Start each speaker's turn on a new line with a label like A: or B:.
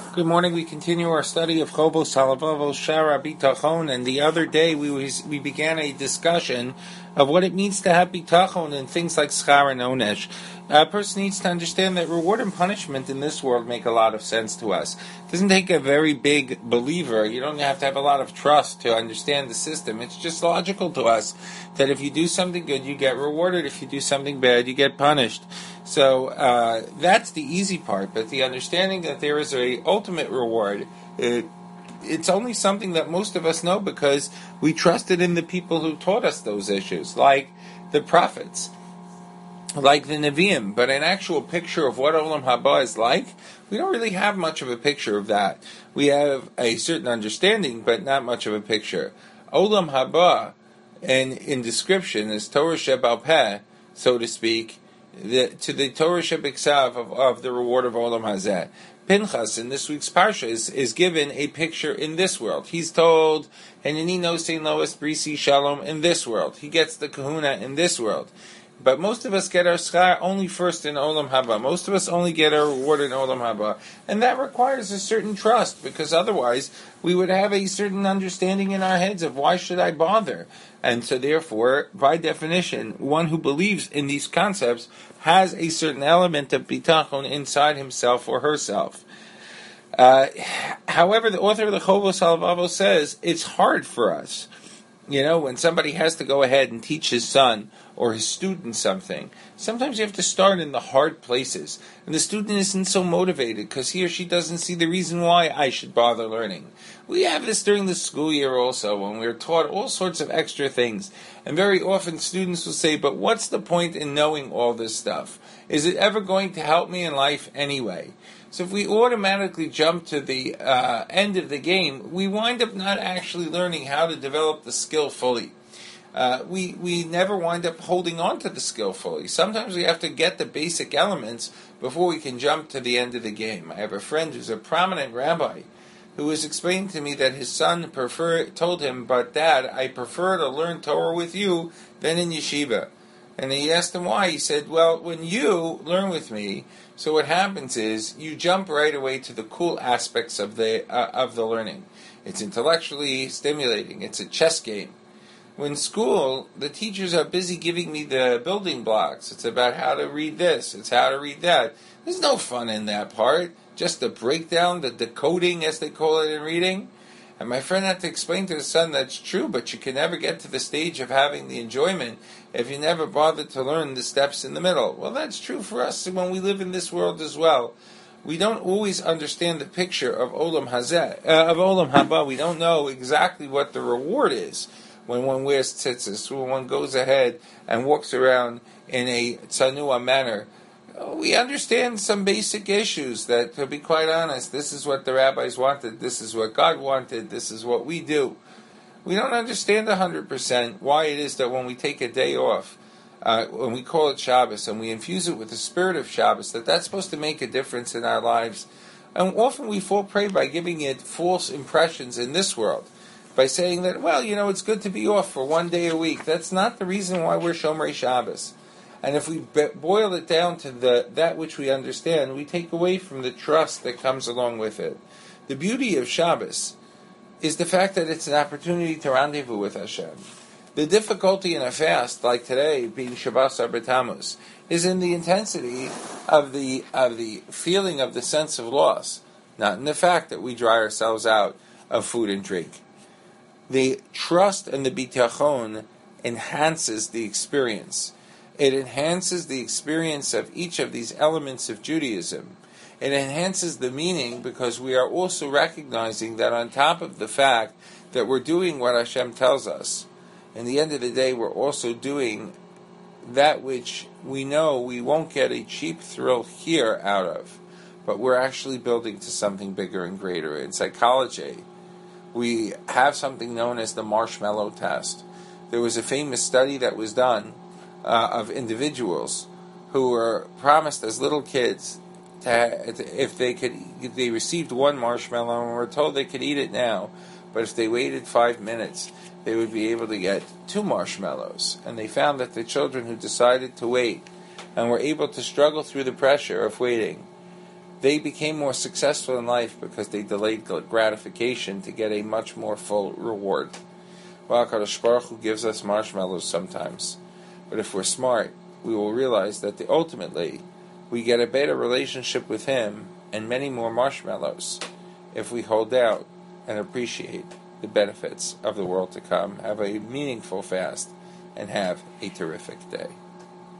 A: Good morning. We continue our study of Chobos Halavavos Shara Bitachon, and the other day we began a discussion of what it means to have bitachon and things like schar and onesh. A person needs to understand that reward and punishment in this world make a lot of sense to us. It doesn't take a very big believer. You don't have to have a lot of trust to understand the system. It's just logical to us that if you do something good, you get rewarded. If you do something bad, you get punished. So that's the easy part. But the understanding that there is a ultimate reward, it's only something that most of us know because we trusted in the people who taught us those issues, like the prophets, like the Nevi'im. But an actual picture of what Olam Haba is like, we don't really have much of a picture of that. We have a certain understanding, but not much of a picture. Olam Haba, in description, is Torah Shebal Peh, so to speak, to the Torah Shebiksav of the reward of Olam Hazeh. Pinchas in this week's parsha is given a picture in this world. He's told, and Ani Nosein Lois Brisi Shalom in this world. He gets the kahuna in this world. But most of us get our schar only first in Olam Haba. Most of us only get our reward in Olam Haba. And that requires a certain trust, because otherwise we would have a certain understanding in our heads of why should I bother? And so therefore, by definition, one who believes in these concepts has a certain element of bitachon inside himself or herself. However, the author of the Chobos Halavavos says it's hard for us. You know, when somebody has to go ahead and teach his son or his student something, sometimes you have to start in the hard places. And the student isn't so motivated because he or she doesn't see the reason why I should bother learning. We have this during the school year also, when we're taught all sorts of extra things. And very often students will say, but what's the point in knowing all this stuff? Is it ever going to help me in life anyway? So if we automatically jump to the end of the game, we wind up not actually learning how to develop the skill fully. We never wind up holding on to the skill fully. Sometimes we have to get the basic elements before we can jump to the end of the game. I have a friend who's a prominent rabbi who was explaining to me that his son told him, but Dad, I prefer to learn Torah with you than in yeshiva. And he asked him why. He said, well, when you learn with me, so what happens is you jump right away to the cool aspects of the learning. It's intellectually stimulating. It's a chess game. When school, the teachers are busy giving me the building blocks. It's about how to read this. It's how to read that. There's no fun in that part. Just the breakdown, the decoding, as they call it in reading. And my friend had to explain to his son that's true, but you can never get to the stage of having the enjoyment if you never bothered to learn the steps in the middle. Well, that's true for us when we live in this world as well. We don't always understand the picture of Olam Hazeh, of Olam Haba. We don't know exactly what the reward is when one wears tzitzis, when one goes ahead and walks around in a tzanua manner. We understand some basic issues that, to be quite honest, this is what the rabbis wanted, this is what God wanted, this is what we do. We don't understand 100% why it is that when we take a day off, when we call it Shabbos, and we infuse it with the spirit of Shabbos, that's supposed to make a difference in our lives. And often we fall prey by giving it false impressions in this world, by saying that, well, you know, it's good to be off for one day a week. That's not the reason why we're Shomrei Shabbos. And if we boil it down to that which we understand, we take away from the trust that comes along with it. The beauty of Shabbos is the fact that it's an opportunity to rendezvous with Hashem. The difficulty in a fast, like today, being Shabbos Arba Tammuz, is in the intensity of the feeling of the sense of loss, not in the fact that we dry ourselves out of food and drink. The trust and the bitachon enhances the experience. It enhances the experience of each of these elements of Judaism. It enhances the meaning because we are also recognizing that on top of the fact that we're doing what Hashem tells us, in the end of the day we're also doing that which we know we won't get a cheap thrill here out of, but we're actually building to something bigger and greater. In psychology, we have something known as the marshmallow test. There was a famous study that was done of individuals who were promised as little kids if they received one marshmallow and were told they could eat it now, but if they waited 5 minutes, they would be able to get 2 marshmallows. And they found that the children who decided to wait and were able to struggle through the pressure of waiting They became more successful in life because they delayed gratification to get a much more full reward. Well, HaKadosh Baruch Hu gives us marshmallows sometimes, but if we're smart, we will realize that ultimately we get a better relationship with Him and many more marshmallows if we hold out and appreciate the benefits of the world to come, have a meaningful fast, and have a terrific day.